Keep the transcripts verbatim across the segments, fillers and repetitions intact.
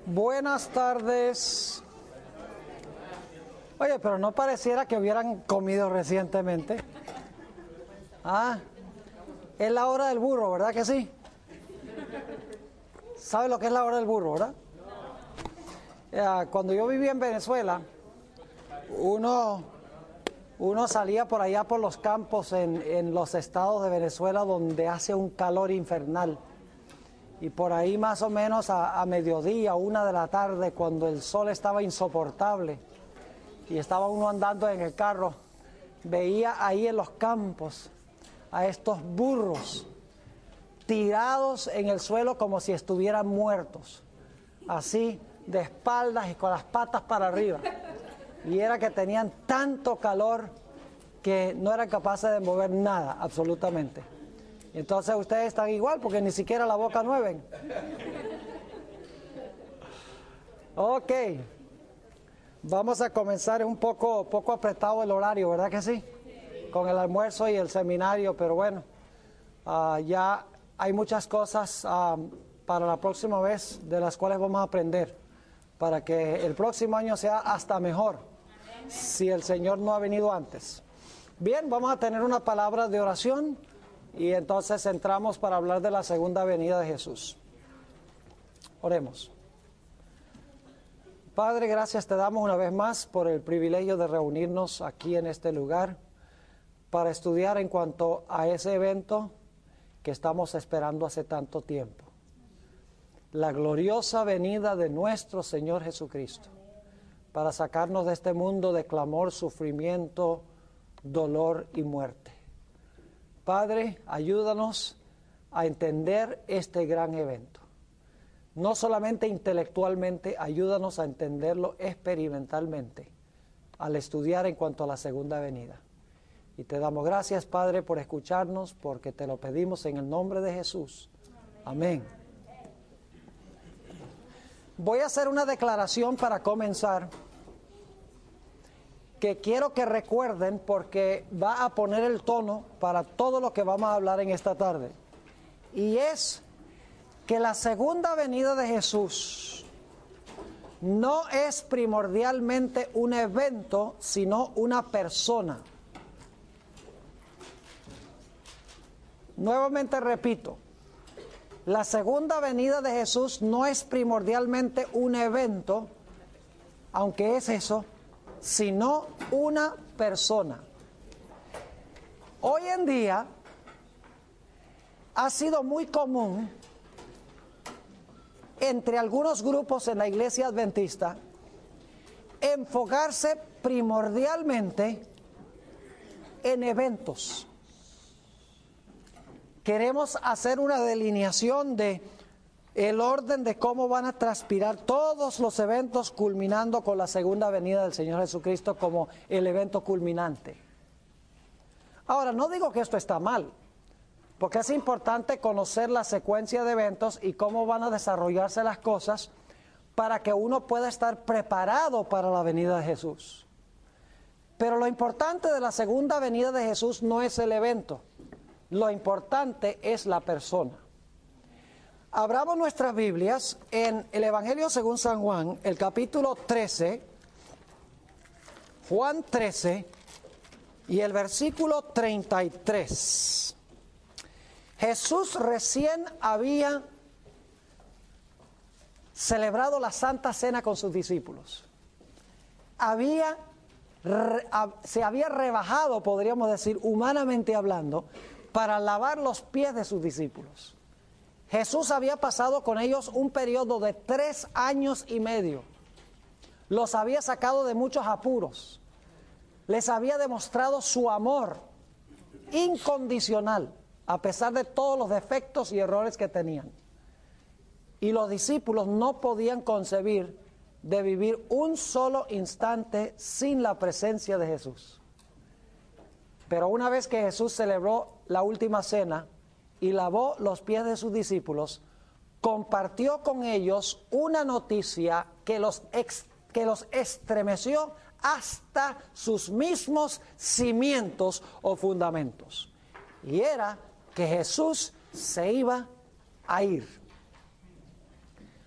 Buenas tardes. Oye, pero no pareciera que hubieran comido recientemente. Ah, es la hora del burro, ¿verdad que sí? ¿Sabe lo que es la hora del burro, verdad? Eh, cuando yo vivía en Venezuela, uno, uno salía por allá por los campos en, en los estados de Venezuela donde hace un calor infernal. Y por ahí más o menos a, a mediodía, una de la tarde, cuando el sol estaba insoportable y estaba uno andando en el carro, veía ahí en los campos a estos burros tirados en el suelo como si estuvieran muertos, así de espaldas y con las patas para arriba. Y era que tenían tanto calor que no eran capaces de mover nada, absolutamente. Entonces ustedes están igual porque ni siquiera la boca mueven. Ok, vamos a comenzar, es un poco, poco apretado el horario, ¿verdad que sí? Con el almuerzo y el seminario, pero bueno, uh, ya hay muchas cosas uh, para la próxima vez de las cuales vamos a aprender, para que el próximo año sea hasta mejor, si el Señor no ha venido antes. Bien, vamos a tener una palabra de oración. Y entonces entramos para hablar de la segunda venida de Jesús. Oremos. Padre, gracias te damos una vez más por el privilegio de reunirnos aquí en este lugar para estudiar en cuanto a ese evento que estamos esperando hace tanto tiempo. La gloriosa venida de nuestro Señor Jesucristo para sacarnos de este mundo de clamor, sufrimiento, dolor y muerte. Padre, ayúdanos a entender este gran evento. No solamente intelectualmente, ayúdanos a entenderlo experimentalmente al estudiar en cuanto a la segunda venida. Y te damos gracias, Padre, por escucharnos, porque te lo pedimos en el nombre de Jesús. Amén. Voy a hacer una declaración para comenzar, que quiero que recuerden porque va a poner el tono para todo lo que vamos a hablar en esta tarde. Y es que la segunda venida de Jesús no es primordialmente un evento, sino una persona. Nuevamente repito, la segunda venida de Jesús no es primordialmente un evento, aunque es eso, sino una persona. Hoy en día ha sido muy común entre algunos grupos en la iglesia adventista enfocarse primordialmente en eventos. Queremos hacer una delineación de el orden de cómo van a transpirar todos los eventos, culminando con la segunda venida del Señor Jesucristo como el evento culminante. Ahora, no digo que esto está mal, porque es importante conocer la secuencia de eventos y cómo van a desarrollarse las cosas para que uno pueda estar preparado para la venida de Jesús. Pero lo importante de la segunda venida de Jesús no es el evento, lo importante es la persona. Abramos nuestras Biblias en el Evangelio según San Juan, el capítulo trece, Juan trece y el versículo treinta y tres. Jesús recién había celebrado la Santa Cena con sus discípulos. Había, se había rebajado, podríamos decir, humanamente hablando, para lavar los pies de sus discípulos. Jesús había pasado con ellos un periodo de tres años y medio. Los había sacado de muchos apuros. Les había demostrado su amor incondicional, a pesar de todos los defectos y errores que tenían. Y los discípulos no podían concebir de vivir un solo instante sin la presencia de Jesús. Pero una vez que Jesús celebró la última cena y lavó los pies de sus discípulos, compartió con ellos una noticia que los, ex, que los estremeció hasta sus mismos cimientos o fundamentos. Y era que Jesús se iba a ir.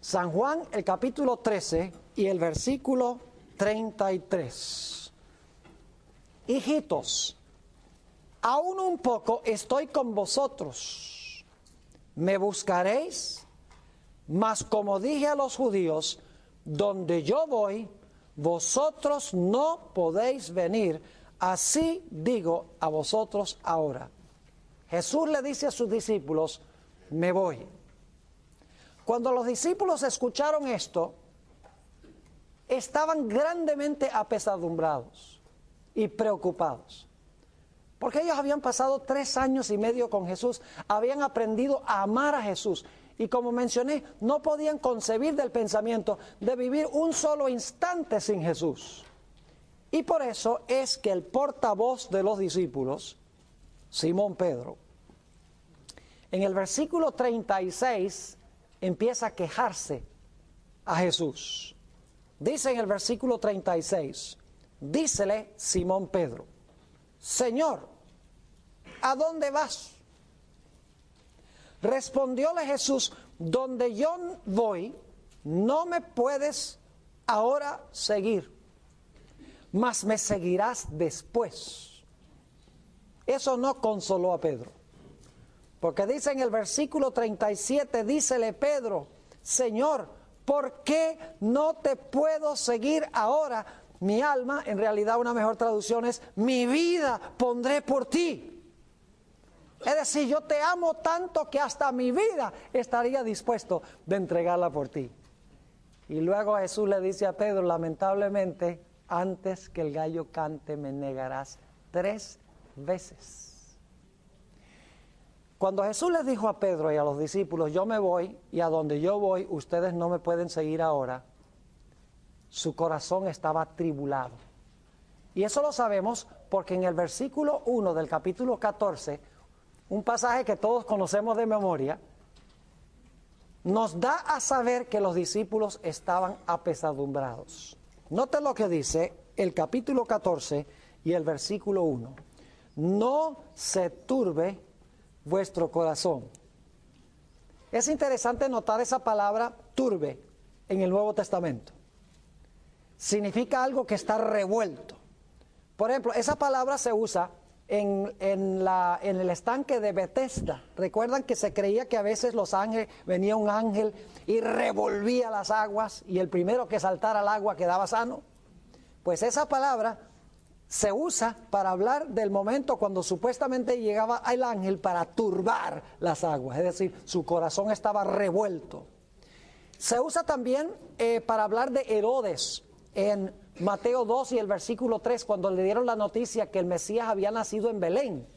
San Juan, el capítulo trece y el versículo treinta y tres. Hijitos, aún un poco estoy con vosotros. Me buscaréis, mas como dije a los judíos, donde yo voy, vosotros no podéis venir. Así digo a vosotros ahora. Jesús le dice a sus discípulos, me voy. Cuando los discípulos escucharon esto, estaban grandemente apesadumbrados y preocupados. Porque ellos habían pasado tres años y medio con Jesús, habían aprendido a amar a Jesús. Y como mencioné, no podían concebir del pensamiento de vivir un solo instante sin Jesús. Y por eso es que el portavoz de los discípulos, Simón Pedro, en el versículo treinta y seis empieza a quejarse a Jesús. Dice en el versículo treinta y seis, dícele Simón Pedro, Señor, ¿a dónde vas? Respondióle Jesús, donde yo voy, no me puedes ahora seguir, mas me seguirás después. Eso no consoló a Pedro, porque dice en el versículo treinta y siete, dícele Pedro, Señor, ¿por qué no te puedo seguir ahora? Mi alma, en realidad una mejor traducción es, mi vida pondré por ti. Es decir, yo te amo tanto que hasta mi vida estaría dispuesto de entregarla por ti. Y luego Jesús le dice a Pedro, lamentablemente, antes que el gallo cante me negarás tres veces. Cuando Jesús les dijo a Pedro y a los discípulos, yo me voy y a donde yo voy ustedes no me pueden seguir ahora, su corazón estaba atribulado. Y eso lo sabemos porque en el versículo uno del capítulo catorce, un pasaje que todos conocemos de memoria, nos da a saber que los discípulos estaban apesadumbrados. Noten lo que dice el capítulo catorce y el versículo uno. No se turbe vuestro corazón. Es interesante notar esa palabra turbe en el Nuevo Testamento. Significa algo que está revuelto. Por ejemplo, esa palabra se usa en, en, la, en el estanque de Betesda. ¿Recuerdan que se creía que a veces los ángeles, venía un ángel y revolvía las aguas y el primero que saltara al agua quedaba sano? Pues esa palabra se usa para hablar del momento cuando supuestamente llegaba el ángel para turbar las aguas, es decir, su corazón estaba revuelto. Se usa también eh, para hablar de Herodes en Mateo dos y el versículo tres, cuando le dieron la noticia que el Mesías había nacido en Belén,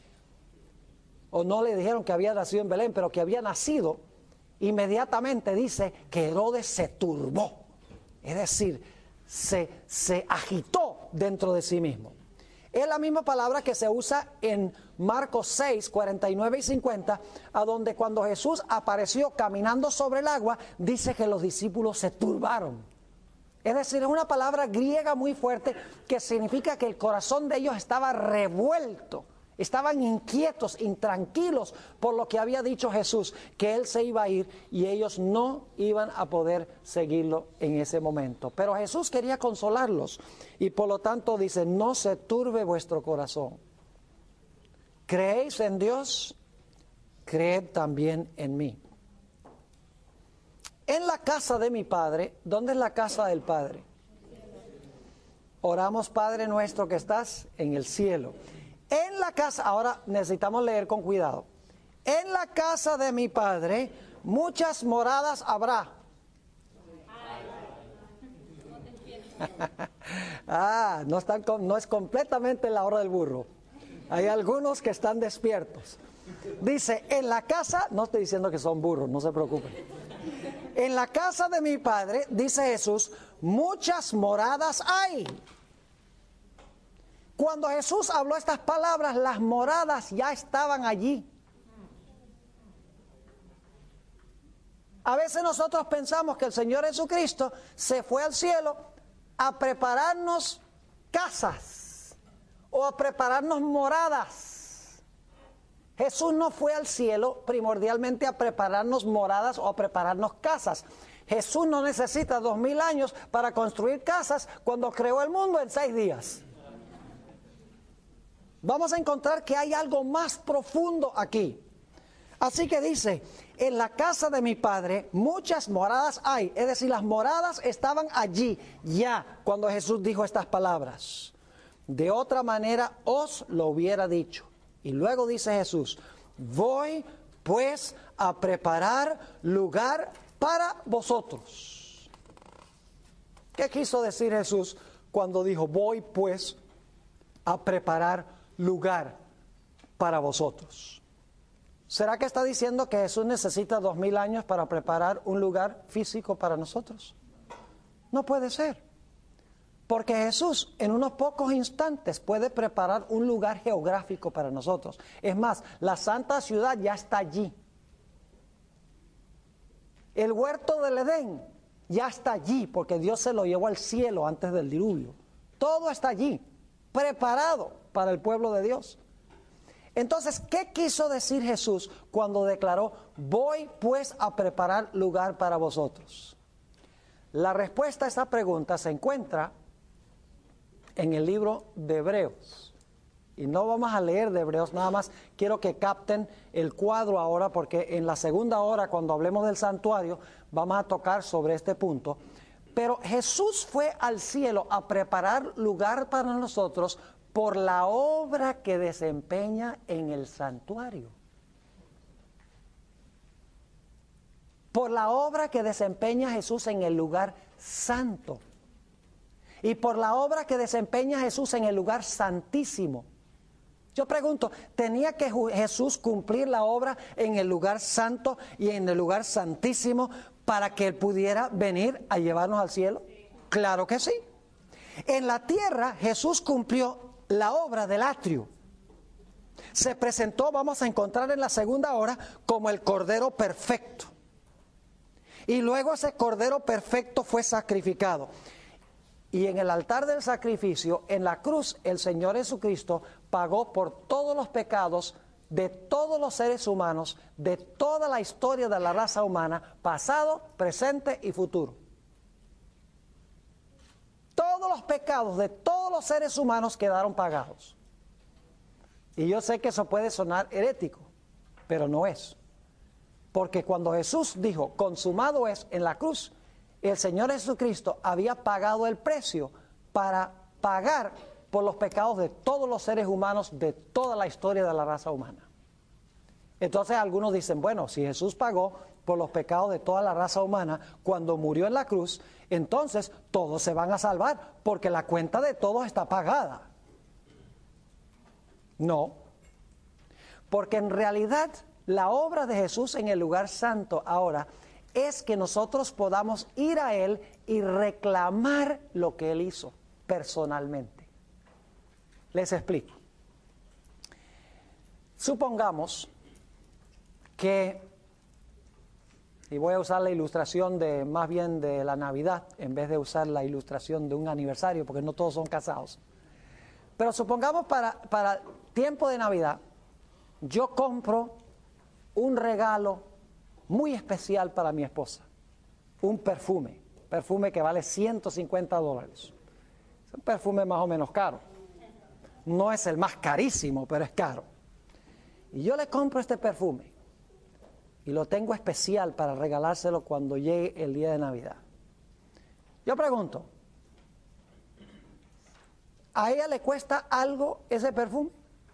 o no le dijeron que había nacido en Belén, pero que había nacido, inmediatamente dice que Herodes se turbó, es decir, se, se agitó dentro de sí mismo. Es la misma palabra que se usa en Marcos seis, cuarenta y nueve y cincuenta, a donde cuando Jesús apareció caminando sobre el agua, dice que los discípulos se turbaron. Es decir, es una palabra griega muy fuerte que significa que el corazón de ellos estaba revuelto, estaban inquietos, intranquilos por lo que había dicho Jesús, que Él se iba a ir y ellos no iban a poder seguirlo en ese momento. Pero Jesús quería consolarlos y por lo tanto dice, no se turbe vuestro corazón. ¿Creéis en Dios? Creed también en mí. En la casa de mi Padre, ¿dónde es la casa del Padre? Oramos, Padre nuestro que estás en el cielo. En la casa, ahora necesitamos leer con cuidado. En la casa de mi Padre muchas moradas habrá. Ah, no, están con, no es completamente la hora del burro. Hay algunos que están despiertos. Dice, en la casa, no estoy diciendo que son burros, no se preocupen. En la casa de mi Padre, dice Jesús, muchas moradas hay. Cuando Jesús habló estas palabras, las moradas ya estaban allí. A veces nosotros pensamos que el Señor Jesucristo se fue al cielo a prepararnos casas o a prepararnos moradas. Jesús no fue al cielo primordialmente a prepararnos moradas o a prepararnos casas. Jesús no necesita dos mil años para construir casas cuando creó el mundo en seis días. Vamos a encontrar que hay algo más profundo aquí. Así que dice, en la casa de mi padre muchas moradas hay. Es decir, las moradas estaban allí ya cuando Jesús dijo estas palabras. De otra manera os lo hubiera dicho. Y luego dice Jesús, voy pues a preparar lugar para vosotros. ¿Qué quiso decir Jesús cuando dijo, voy pues a preparar lugar para vosotros? ¿Será que está diciendo que Jesús necesita dos mil años para preparar un lugar físico para nosotros? No puede ser. Porque Jesús en unos pocos instantes puede preparar un lugar geográfico para nosotros. Es más, la santa ciudad ya está allí. El huerto del Edén ya está allí porque Dios se lo llevó al cielo antes del diluvio. Todo está allí, preparado para el pueblo de Dios. Entonces, ¿qué quiso decir Jesús cuando declaró, voy pues a preparar lugar para vosotros? La respuesta a esta pregunta se encuentra en el libro de Hebreos. Y no vamos a leer de Hebreos, nada más quiero que capten el cuadro ahora, porque en la segunda hora, cuando hablemos del santuario, vamos a tocar sobre este punto. Pero Jesús fue al cielo a preparar lugar para nosotros por la obra que desempeña en el santuario. Por la obra que desempeña Jesús en el lugar santo. Y por la obra que desempeña Jesús en el lugar santísimo. Yo pregunto, ¿tenía que Jesús cumplir la obra en el lugar santo y en el lugar santísimo para que Él pudiera venir a llevarnos al cielo? Claro que sí. En la tierra Jesús cumplió la obra del atrio. Se presentó, vamos a encontrar en la segunda hora, como el Cordero perfecto. Y luego ese Cordero perfecto fue sacrificado. Y en el altar del sacrificio, en la cruz, el Señor Jesucristo pagó por todos los pecados de todos los seres humanos, de toda la historia de la raza humana, pasado, presente y futuro. Todos los pecados de todos los seres humanos quedaron pagados. Y yo sé que eso puede sonar herético, pero no es. Porque cuando Jesús dijo, consumado es, en la cruz, el Señor Jesucristo había pagado el precio para pagar por los pecados de todos los seres humanos de toda la historia de la raza humana. Entonces algunos dicen, bueno, si Jesús pagó por los pecados de toda la raza humana cuando murió en la cruz, entonces todos se van a salvar porque la cuenta de todos está pagada. No, porque en realidad la obra de Jesús en el lugar santo ahora es que nosotros podamos ir a Él y reclamar lo que Él hizo personalmente. Les explico. Supongamos que, y voy a usar la ilustración de más bien de la Navidad, en vez de usar la ilustración de un aniversario, porque no todos son casados. Pero supongamos para, para tiempo de Navidad, yo compro un regalo muy especial para mi esposa, un perfume, perfume que vale ciento cincuenta dólares. Es un perfume más o menos caro. No es el más carísimo, pero es caro. Y yo le compro este perfume y lo tengo especial para regalárselo cuando llegue el día de Navidad. Yo pregunto, ¿a ella le cuesta algo ese perfume?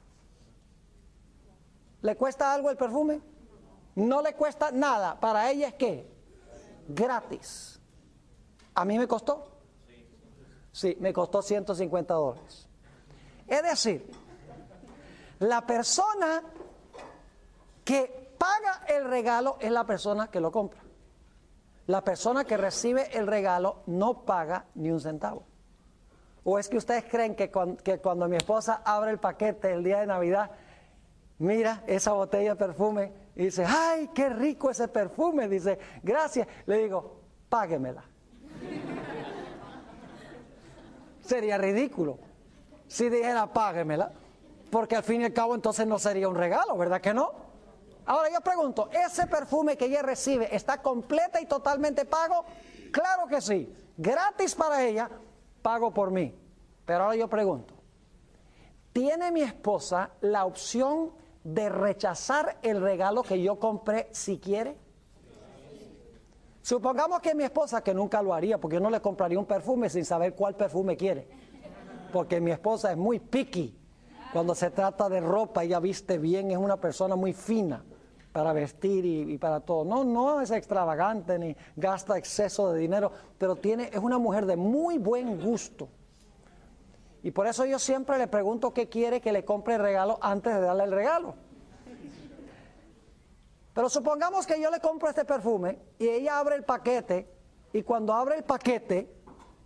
¿Le cuesta algo el perfume? No le cuesta nada. Para ella es ¿qué? Gratis. ¿A mí me costó? Sí, me costó ciento cincuenta dólares. Es decir, la persona que paga el regalo es la persona que lo compra. La persona que recibe el regalo no paga ni un centavo. ¿O es que ustedes creen que cuando, que cuando mi esposa abre el paquete el día de Navidad, mira esa botella de perfume y dice, ¡ay, qué rico ese perfume! Dice, gracias. Le digo, páguemela. Sería ridículo si dijera, páguemela, porque al fin y al cabo entonces no sería un regalo, ¿verdad que no? Ahora yo pregunto, ¿ese perfume que ella recibe está completa y totalmente pago? Claro que sí, gratis para ella, pago por mí. Pero ahora yo pregunto, ¿tiene mi esposa la opción de rechazar el regalo que yo compré si quiere? Supongamos que mi esposa, que nunca lo haría, porque yo no le compraría un perfume sin saber cuál perfume quiere. Porque mi esposa es muy picky. Cuando se trata de ropa, ella viste bien, es una persona muy fina para vestir y, y para todo. No, no es extravagante ni gasta exceso de dinero, pero tiene, es una mujer de muy buen gusto. Y por eso yo siempre le pregunto qué quiere que le compre el regalo antes de darle el regalo. Pero supongamos que yo le compro este perfume y ella abre el paquete, y cuando abre el paquete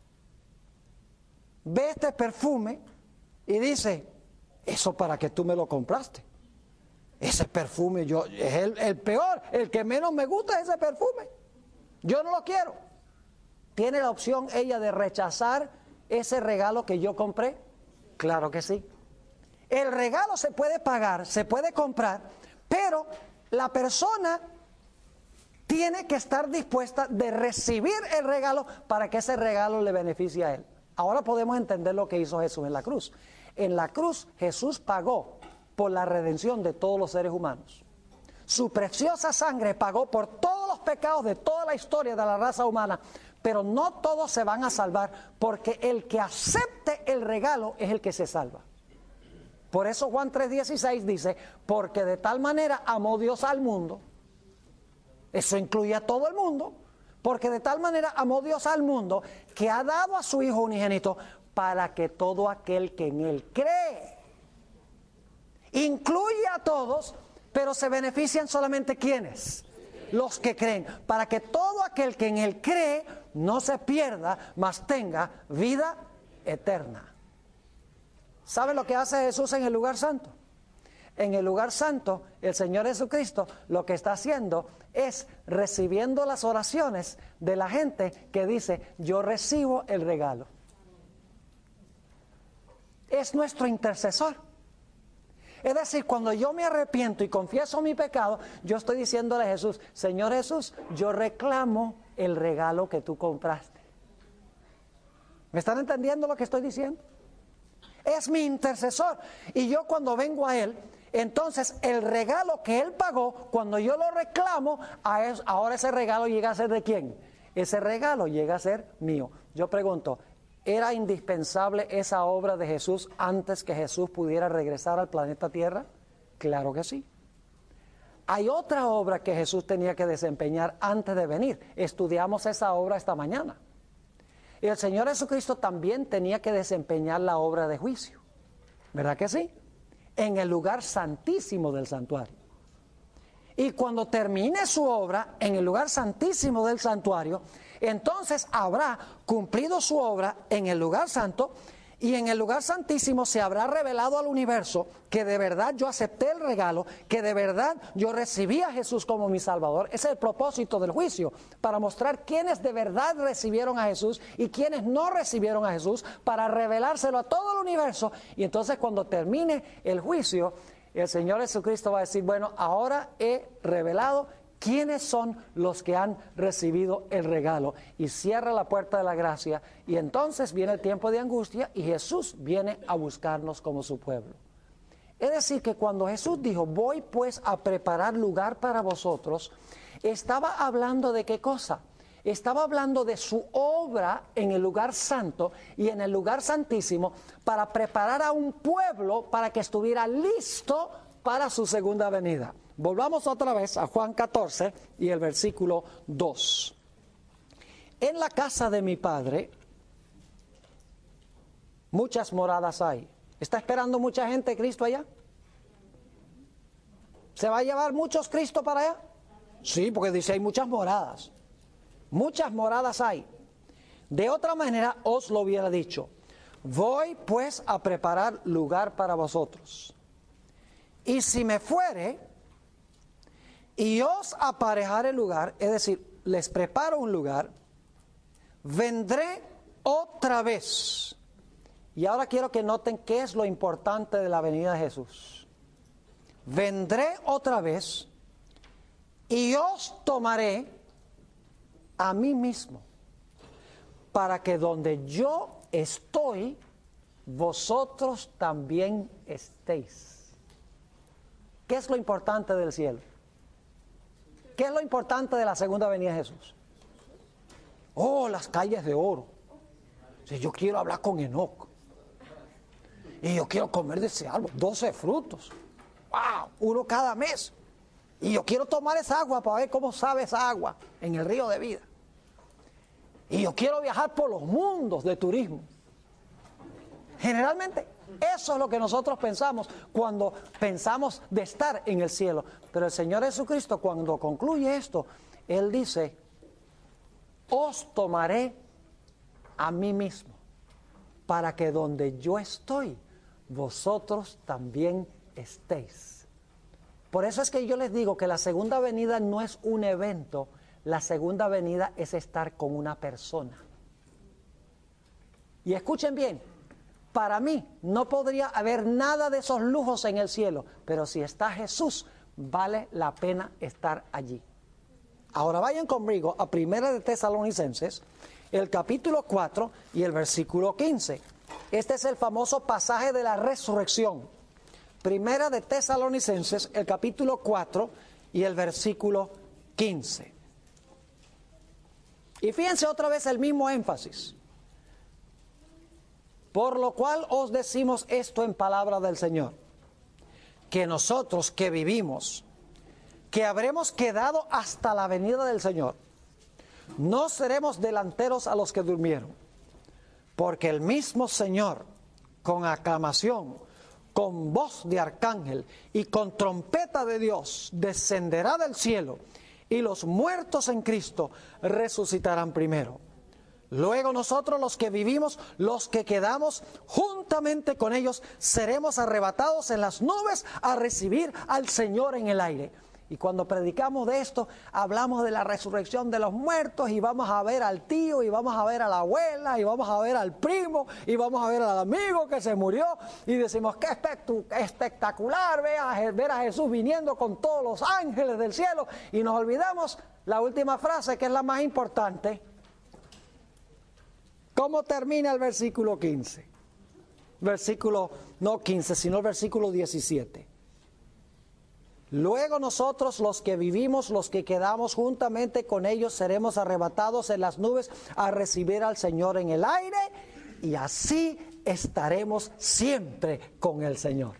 ve este perfume y dice, eso para que tú me lo compraste. Ese perfume yo, es el, el peor, el que menos me gusta es ese perfume. Yo no lo quiero. ¿Tiene la opción ella de rechazar ese regalo que yo compré? Claro que sí. El regalo se puede pagar, se puede comprar, pero la persona tiene que estar dispuesta de recibir el regalo para que ese regalo le beneficie a él. Ahora podemos entender lo que hizo Jesús en la cruz. En la cruz Jesús pagó por la redención de todos los seres humanos. Su preciosa sangre pagó por todos los pecados de toda la historia de la raza humana, pero no todos se van a salvar, porque el que acepte el regalo es el que se salva. Por eso Juan tres dieciséis dice, porque de tal manera amó Dios al mundo, eso incluye a todo el mundo, porque de tal manera amó Dios al mundo, que ha dado a su Hijo unigénito, para que todo aquel que en Él cree, incluye a todos, pero se benefician solamente ¿quiénes? Los que creen, para que todo aquel que en Él cree no se pierda, mas tenga vida eterna. ¿Sabe lo que hace Jesús en el lugar santo? En el lugar santo, el Señor Jesucristo lo que está haciendo es recibiendo las oraciones de la gente que dice, yo recibo el regalo. Es nuestro intercesor. Es decir, cuando yo me arrepiento y confieso mi pecado, yo estoy diciéndole a Jesús, Señor Jesús, yo reclamo el regalo que tú compraste. ¿Me están entendiendo lo que estoy diciendo? Es mi intercesor. Y yo cuando vengo a Él, entonces el regalo que Él pagó, cuando yo lo reclamo, a eso, ahora ese regalo llega a ser ¿de quién? Ese regalo llega a ser mío. Yo pregunto, ¿era indispensable esa obra de Jesús antes que Jesús pudiera regresar al planeta Tierra? Claro que sí. Hay otra obra que Jesús tenía que desempeñar antes de venir. Estudiamos esa obra esta mañana. Y el Señor Jesucristo también tenía que desempeñar la obra de juicio. ¿Verdad que sí? En el lugar santísimo del santuario. Y cuando termine su obra en el lugar santísimo del santuario, entonces habrá cumplido su obra en el lugar santo, y en el lugar santísimo se habrá revelado al universo que de verdad yo acepté el regalo, que de verdad yo recibí a Jesús como mi Salvador. Ese es el propósito del juicio, para mostrar quiénes de verdad recibieron a Jesús y quiénes no recibieron a Jesús, para revelárselo a todo el universo. Y entonces cuando termine el juicio, el Señor Jesucristo va a decir, bueno, ahora he revelado quiénes son los que han recibido el regalo, y cierra la puerta de la gracia, y entonces viene el tiempo de angustia y Jesús viene a buscarnos como su pueblo. Es decir, que cuando Jesús dijo, voy pues a preparar lugar para vosotros, estaba hablando de qué cosa. Estaba hablando de su obra en el lugar santo y en el lugar santísimo, para preparar a un pueblo para que estuviera listo para su segunda venida. Volvamos otra vez a Juan catorce y el versículo dos. En la casa de mi Padre muchas moradas hay. ¿Está esperando mucha gente Cristo allá? ¿Se va a llevar muchos Cristo para allá? Sí, porque dice hay muchas moradas. Muchas moradas hay. De otra manera os lo hubiera dicho. Voy pues a preparar lugar para vosotros. Y si me fuere y os aparejare lugar, es decir, les preparo un lugar, vendré otra vez. Y ahora quiero que noten qué es lo importante de la venida de Jesús. Vendré otra vez y os tomaré a mí mismo, para que donde yo estoy, vosotros también estéis. ¿Qué es lo importante del cielo? ¿Qué es lo importante de la segunda venida de Jesús? Oh, las calles de oro. Si yo quiero hablar con Enoc, y yo quiero comer de ese árbol, doce frutos. ¡Wow! Uno cada mes. Y yo quiero tomar esa agua para ver cómo sabe esa agua en el río de vida. Y yo quiero viajar por los mundos de turismo. Generalmente eso es lo que nosotros pensamos cuando pensamos de estar en el cielo. Pero el Señor Jesucristo, cuando concluye esto, Él dice: os tomaré a mí mismo, para que donde yo estoy, vosotros también estéis. Por eso es que yo les digo que la segunda venida no es un evento, la segunda venida es estar con una persona. Y escuchen bien, para mí no podría haber nada de esos lujos en el cielo, pero si está Jesús, vale la pena estar allí. Ahora vayan conmigo a Primera de Tesalonicenses, el capítulo cuatro y el versículo quince. Este es el famoso pasaje de la resurrección. Primera de Tesalonicenses, el capítulo cuatro y el versículo quince. Y fíjense otra vez el mismo énfasis. Por lo cual os decimos esto en palabra del Señor, que nosotros que vivimos, que habremos quedado hasta la venida del Señor, no seremos delanteros a los que durmieron, porque el mismo Señor, con aclamación, con voz de arcángel y con trompeta de Dios, descenderá del cielo, y los muertos en Cristo resucitarán primero. Luego nosotros los que vivimos, los que quedamos juntamente con ellos, seremos arrebatados en las nubes a recibir al Señor en el aire. Y cuando predicamos de esto, hablamos de la resurrección de los muertos, y vamos a ver al tío, y vamos a ver a la abuela, y vamos a ver al primo, y vamos a ver al amigo que se murió, y decimos: qué espectacular ver a, ver a Jesús viniendo con todos los ángeles del cielo. Y nos olvidamos la última frase, que es la más importante. ¿Cómo termina el versículo quince? Versículo, no quince, sino el versículo diecisiete. Luego nosotros los que vivimos, los que quedamos juntamente con ellos, seremos arrebatados en las nubes a recibir al Señor en el aire, y así estaremos siempre con el Señor.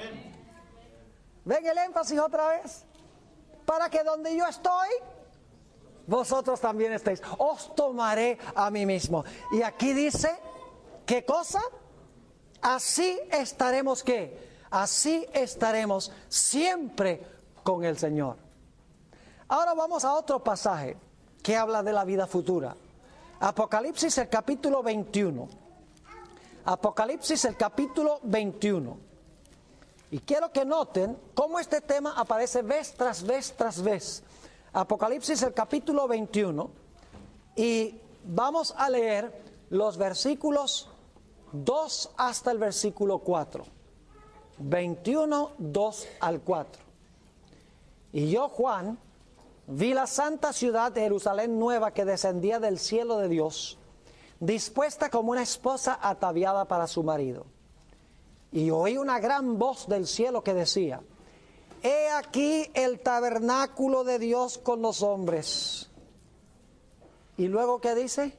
¿Ven el énfasis otra vez? Para que donde yo estoy, vosotros también estéis. Os tomaré a mí mismo. Y aquí dice, ¿qué cosa? Así estaremos, ¿qué? Así estaremos siempre con el Señor. Ahora vamos a otro pasaje que habla de la vida futura. Apocalipsis, el capítulo veintiuno. Apocalipsis, el capítulo veintiuno. Y quiero que noten cómo este tema aparece vez tras vez tras vez. Apocalipsis, el capítulo veintiuno. Y vamos a leer los versículos dos hasta el versículo cuatro. veintiuno, dos al cuatro. Y yo, Juan, vi la santa ciudad de Jerusalén nueva, que descendía del cielo de Dios, dispuesta como una esposa ataviada para su marido. Y oí una gran voz del cielo que decía: he aquí el tabernáculo de Dios con los hombres. Y luego, ¿qué dice?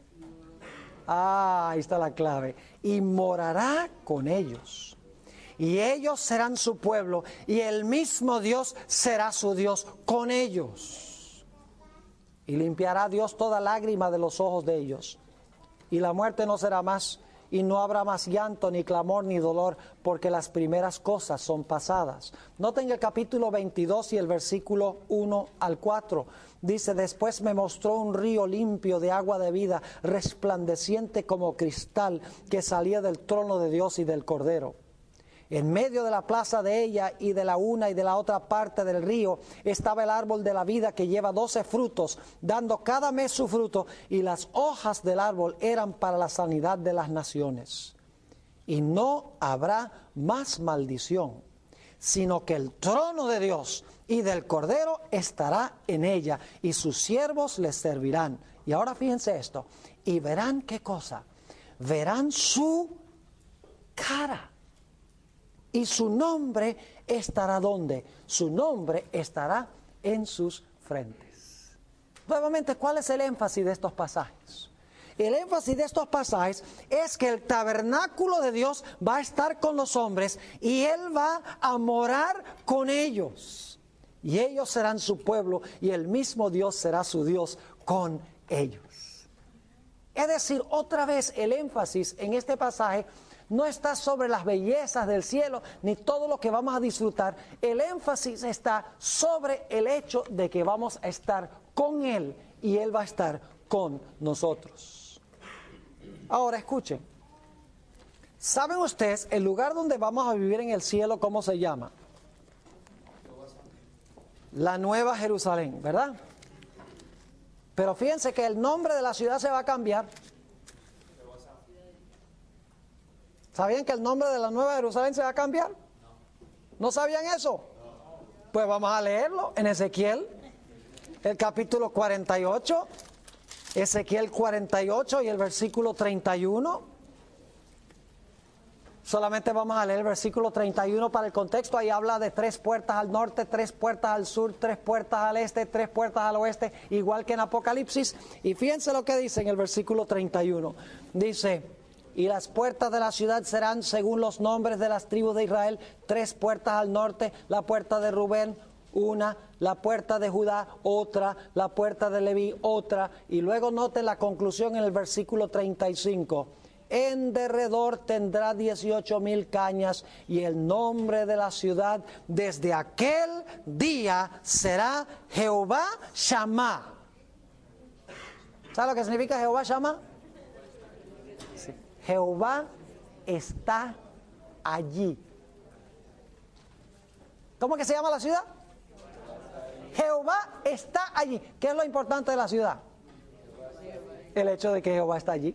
Ah, ahí está la clave. Y morará con ellos. Y ellos serán su pueblo, y el mismo Dios será su Dios con ellos. Y limpiará Dios toda lágrima de los ojos de ellos. Y la muerte no será más, y no habrá más llanto, ni clamor, ni dolor, porque las primeras cosas son pasadas. Noten el capítulo veintidós y el versículo uno al cuatro. Dice: después me mostró un río limpio de agua de vida, resplandeciente como cristal, que salía del trono de Dios y del Cordero. En medio de la plaza de ella, y de la una y de la otra parte del río, estaba el árbol de la vida, que lleva doce frutos, dando cada mes su fruto, y las hojas del árbol eran para la sanidad de las naciones. Y no habrá más maldición, sino que el trono de Dios y del Cordero estará en ella, y sus siervos les servirán. Y ahora fíjense esto, y verán qué cosa, verán su cara, y su nombre estará ¿dónde? Su nombre estará en sus frentes. Nuevamente, ¿cuál es el énfasis de estos pasajes? El énfasis de estos pasajes es que el tabernáculo de Dios va a estar con los hombres y Él va a morar con ellos. Y ellos serán su pueblo y el mismo Dios será su Dios con ellos. Es decir, otra vez el énfasis en este pasaje no está sobre las bellezas del cielo ni todo lo que vamos a disfrutar. El énfasis está sobre el hecho de que vamos a estar con Él y Él va a estar con nosotros. Ahora escuchen, ¿saben ustedes el lugar donde vamos a vivir en el cielo cómo se llama? La Nueva Jerusalén, ¿verdad? Pero fíjense que el nombre de la ciudad se va a cambiar. ¿Sabían que el nombre de la Nueva Jerusalén se va a cambiar? ¿No sabían eso? Pues vamos a leerlo en Ezequiel, el capítulo cuarenta y ocho. Ezequiel cuarenta y ocho y el versículo treinta y uno. Solamente vamos a leer el versículo treinta y uno para el contexto. Ahí habla de tres puertas al norte, tres puertas al sur, tres puertas al este, tres puertas al oeste, igual que en Apocalipsis. Y fíjense lo que dice en el versículo treinta y uno. Dice: y las puertas de la ciudad serán según los nombres de las tribus de Israel, tres puertas al norte, la puerta de Rubén, una, la puerta de Judá, otra, la puerta de Leví, otra. Y luego noten la conclusión en el versículo treinta y cinco. En derredor tendrá dieciocho mil cañas, y el nombre de la ciudad desde aquel día será Jehová Shammah. ¿Sabe lo que significa Jehová Shammah? Sí. Jehová está allí. ¿Cómo que se llama la ciudad? Jehová está allí. ¿Qué es lo importante de la ciudad? El hecho de que Jehová está allí.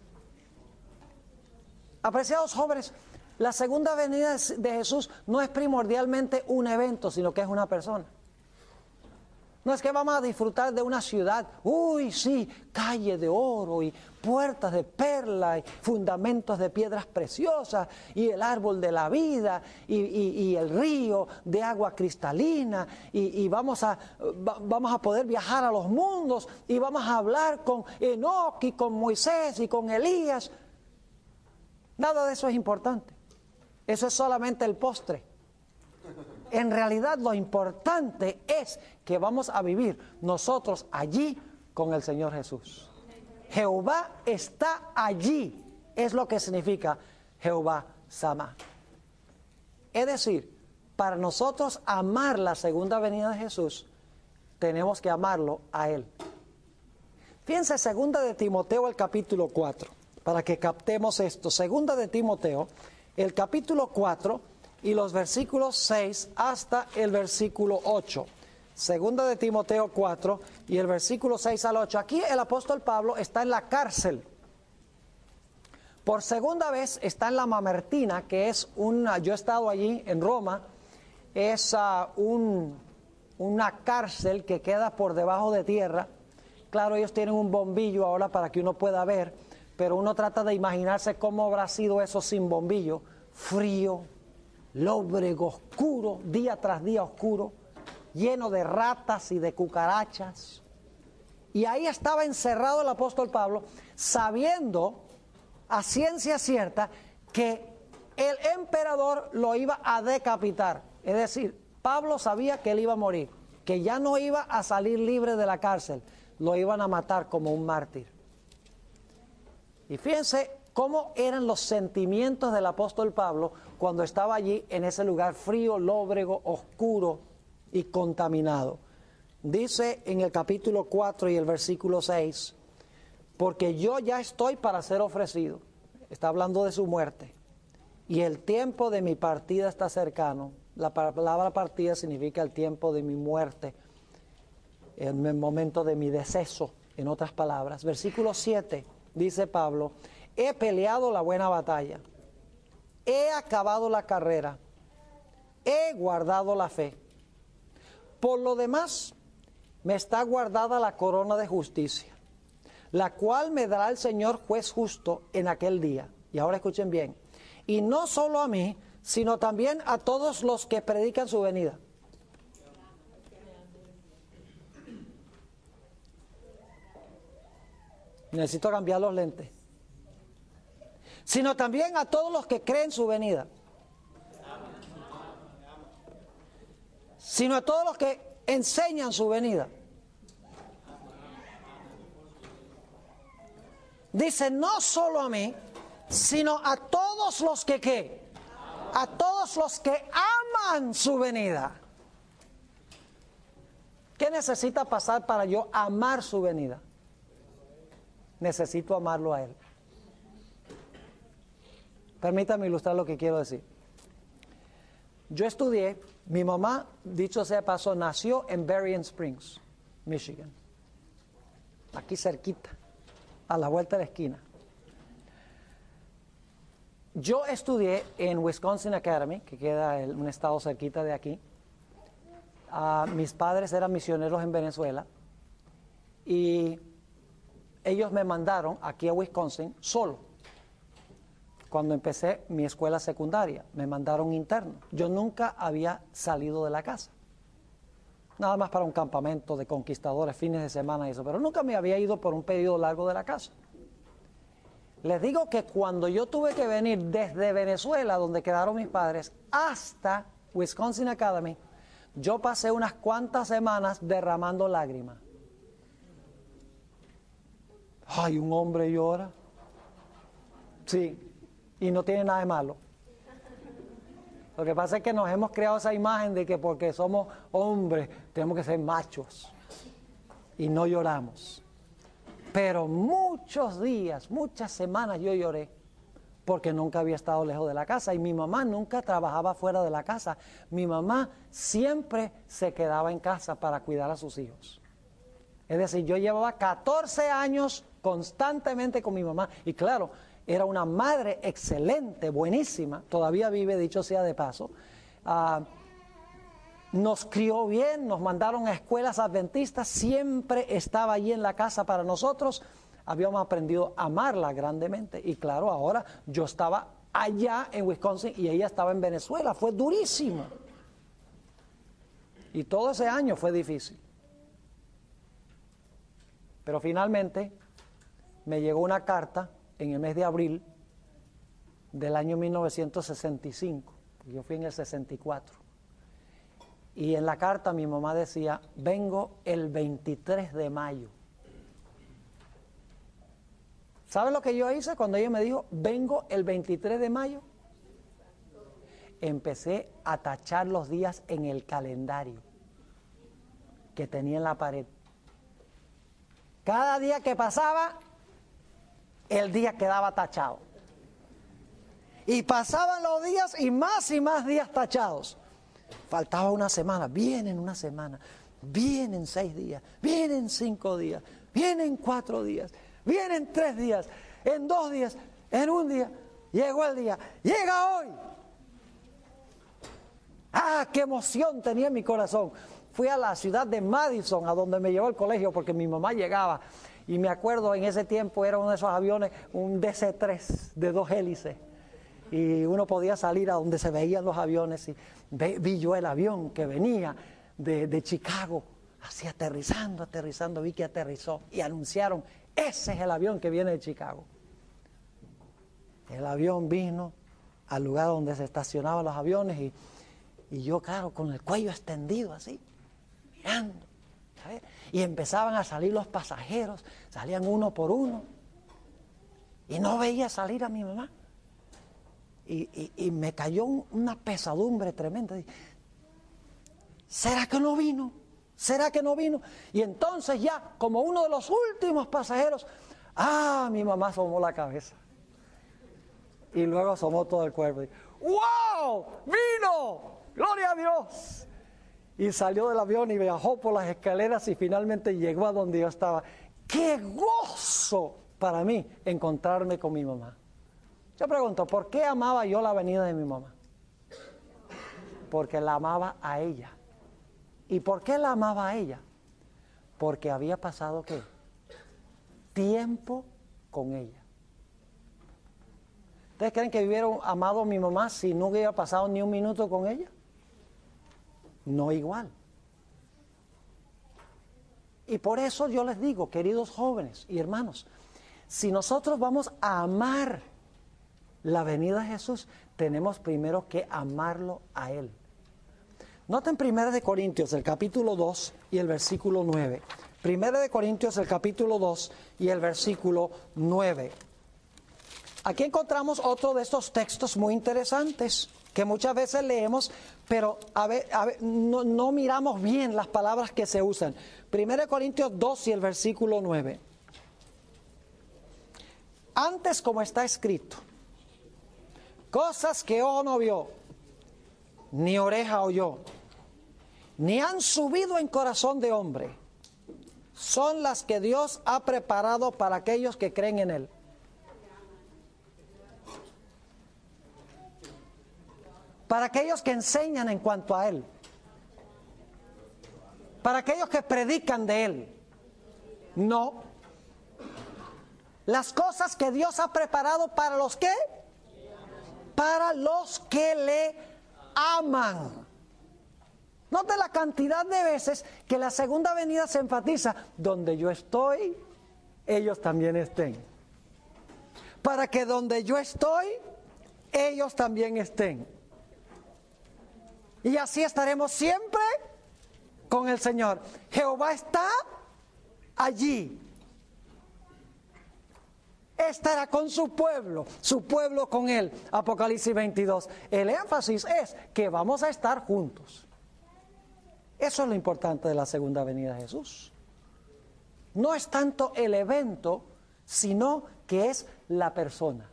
Apreciados jóvenes, la segunda venida de Jesús no es primordialmente un evento, sino que es una persona. No es que vamos a disfrutar de una ciudad, uy, sí, calle de oro y puertas de perla y fundamentos de piedras preciosas y el árbol de la vida y, y, y el río de agua cristalina y, y vamos, a, va, vamos a poder viajar a los mundos y vamos a hablar con Enoc y con Moisés y con Elías. Nada de eso es importante. Eso es solamente el postre. En realidad lo importante es que vamos a vivir nosotros allí con el Señor Jesús. Jehová está allí, es lo que significa Jehová Shammah. Es decir, para nosotros amar la segunda venida de Jesús, tenemos que amarlo a Él. Fíjense, segunda de Timoteo, el capítulo cuatro, para que captemos esto. Segunda de Timoteo, el capítulo cuatro, y los versículos seis hasta el versículo ocho. Segunda de Timoteo cuatro y el versículo seis al ocho. Aquí el apóstol Pablo está en la cárcel. Por segunda vez está en la Mamertina, que es una, yo he estado allí en Roma, es uh, un, una cárcel que queda por debajo de tierra. Claro, ellos tienen un bombillo ahora para que uno pueda ver, pero uno trata de imaginarse cómo habrá sido eso sin bombillo. Frío, lóbrego, oscuro, día tras día oscuro, lleno de ratas y de cucarachas. Y ahí estaba encerrado el apóstol Pablo, sabiendo a ciencia cierta que el emperador lo iba a decapitar. Es decir, Pablo sabía que él iba a morir, que ya no iba a salir libre de la cárcel, lo iban a matar como un mártir. Y fíjense cómo eran los sentimientos del apóstol Pablo cuando estaba allí en ese lugar frío, lóbrego, oscuro y contaminado. Dice en el capítulo cuatro y el versículo seis, porque yo ya estoy para ser ofrecido. Está hablando de su muerte. Y el tiempo de mi partida está cercano. La palabra partida significa el tiempo de mi muerte, en el momento de mi deceso, en otras palabras. Versículo siete, dice Pablo, he peleado la buena batalla, he acabado la carrera, he guardado la fe. Por lo demás, me está guardada la corona de justicia, la cual me dará el Señor juez justo en aquel día. Y ahora escuchen bien. Y no solo a mí, sino también a todos los que predican su venida. Necesito cambiar los lentes. Sino también a todos los que creen su venida. Sino a todos los que enseñan su venida. Dice, no solo a mí, sino a todos los que ¿qué? A todos los que aman su venida. ¿Qué necesita pasar para yo amar su venida? Necesito amarlo a Él. Permítame ilustrar lo que quiero decir. Yo estudié, mi mamá, dicho sea de paso, nació en Berrien Springs, Michigan. Aquí cerquita, a la vuelta de la esquina. Yo estudié en Wisconsin Academy, que queda en un estado cerquita de aquí. Uh, mis padres eran misioneros en Venezuela y ellos me mandaron aquí a Wisconsin solo. Cuando empecé mi escuela secundaria, me mandaron interno. Yo nunca había salido de la casa. Nada más para un campamento de conquistadores, fines de semana y eso, pero nunca me había ido por un periodo largo de la casa. Les digo que cuando yo tuve que venir desde Venezuela, donde quedaron mis padres, hasta Wisconsin Academy, yo pasé unas cuantas semanas derramando lágrimas. Ay, un hombre llora. Sí, y no tiene nada de malo. Lo que pasa es que nos hemos creado esa imagen de que porque somos hombres tenemos que ser machos y no lloramos. Pero muchos días, muchas semanas yo lloré porque nunca había estado lejos de la casa y mi mamá nunca trabajaba fuera de la casa. Mi mamá siempre se quedaba en casa para cuidar a sus hijos. Es decir, yo llevaba catorce años constantemente con mi mamá y claro, era una madre excelente, buenísima, todavía vive, dicho sea de paso. Uh, nos crió bien, nos mandaron a escuelas adventistas, siempre estaba allí en la casa para nosotros. Habíamos aprendido a amarla grandemente y claro, ahora yo estaba allá en Wisconsin y ella estaba en Venezuela, fue durísimo. Y todo ese año fue difícil. Pero finalmente me llegó una carta en el mes de abril del año mil novecientos sesenta y cinco, yo fui en el sesenta y cuatro, y en la carta mi mamá decía, vengo el veintitrés de mayo. ¿Sabe lo que yo hice cuando ella me dijo, vengo el veintitrés de mayo? Empecé a tachar los días en el calendario que tenía en la pared. Cada día que pasaba, el día quedaba tachado. Y pasaban los días y más y más días tachados. Faltaba una semana, vienen una semana, vienen seis días, vienen cinco días, vienen cuatro días, vienen tres días, en dos días, en un día, llegó el día, llega hoy. ¡Ah, qué emoción tenía en mi corazón! Fui a la ciudad de Madison, a donde me llevó el colegio, porque mi mamá llegaba. Y me acuerdo, en ese tiempo era uno de esos aviones, un D C tres de dos hélices. Y uno podía salir a donde se veían los aviones. Y ve, vi yo el avión que venía de, de Chicago, así aterrizando, aterrizando. Vi que aterrizó y anunciaron, ese es el avión que viene de Chicago. El avión vino al lugar donde se estacionaban los aviones y, y yo, claro, con el cuello extendido así, mirando. ¿Sabes? Y empezaban a salir los pasajeros, salían uno por uno, y no veía salir a mi mamá. Y, y, y me cayó un, una pesadumbre tremenda. ¿Será que no vino? ¿Será que no vino? Y entonces ya, como uno de los últimos pasajeros, ¡ah! Mi mamá asomó la cabeza. Y luego asomó todo el cuerpo. Y, ¡wow! ¡Vino! ¡Gloria a Dios! Y salió del avión y viajó por las escaleras y finalmente llegó a donde yo estaba. ¡Qué gozo para mí encontrarme con mi mamá! Yo pregunto, ¿por qué amaba yo la venida de mi mamá? Porque la amaba a ella. ¿Y por qué la amaba a ella? Porque había pasado, ¿qué? Tiempo con ella. ¿Ustedes creen que hubiera amado a mi mamá si no hubiera pasado ni un minuto con ella? No igual. Y por eso yo les digo, queridos jóvenes y hermanos, si nosotros vamos a amar la venida de Jesús, tenemos primero que amarlo a Él. Noten primero de Corintios, el capítulo dos y el versículo nueve. primero de Corintios, el capítulo dos y el versículo nueve. Aquí encontramos otro de estos textos muy interesantes que muchas veces leemos, pero a ver, a ver, no, no miramos bien las palabras que se usan. primero de Corintios dos y el versículo nueve. Antes, como está escrito, cosas que ojo no vio, ni oreja oyó, ni han subido en corazón de hombre, son las que Dios ha preparado para aquellos que creen en Él. Para aquellos que enseñan en cuanto a Él. Para aquellos que predican de Él. No. Las cosas que Dios ha preparado para los que, para los que le aman. Note la cantidad de veces que la segunda venida se enfatiza, donde yo estoy, ellos también estén. Para que donde yo estoy, ellos también estén. Y así estaremos siempre con el Señor. Jehová está allí. Estará con su pueblo, su pueblo con él. Apocalipsis veintidós. El énfasis es que vamos a estar juntos. Eso es lo importante de la segunda venida de Jesús. No es tanto el evento, sino que es la persona.